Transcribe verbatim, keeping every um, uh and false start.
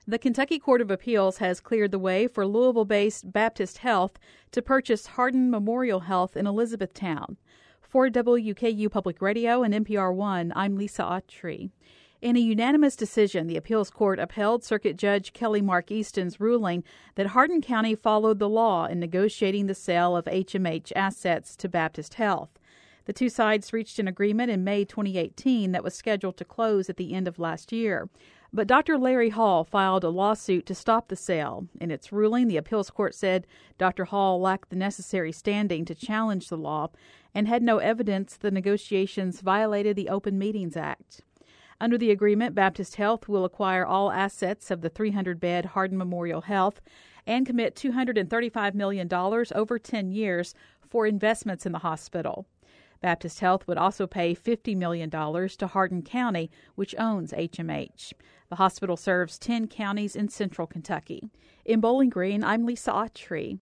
The Kentucky Court of Appeals has cleared the way for Louisville-based Baptist Health to purchase Hardin Memorial Health in Elizabethtown. For W K U Public Radio and N P R One, I'm Lisa Autry. In a unanimous decision, the appeals court upheld Circuit Judge Kelly Mark Easton's ruling that Hardin County followed the law in negotiating the sale of H M H assets to Baptist Health. The two sides reached an agreement in May twenty eighteen that was scheduled to close at the end of last year. But Doctor Larry Hall filed a lawsuit to stop the sale. In its ruling, the appeals court said Doctor Hall lacked the necessary standing to challenge the law and had no evidence the negotiations violated the Open Meetings Act. Under the agreement, Baptist Health will acquire all assets of the three hundred bed Hardin Memorial Health and commit two hundred thirty-five million dollars over ten years for investments in the hospital. Baptist Health would also pay fifty million dollars to Hardin County, which owns H M H. The hospital serves ten counties in central Kentucky. In Bowling Green, I'm Lisa Autry.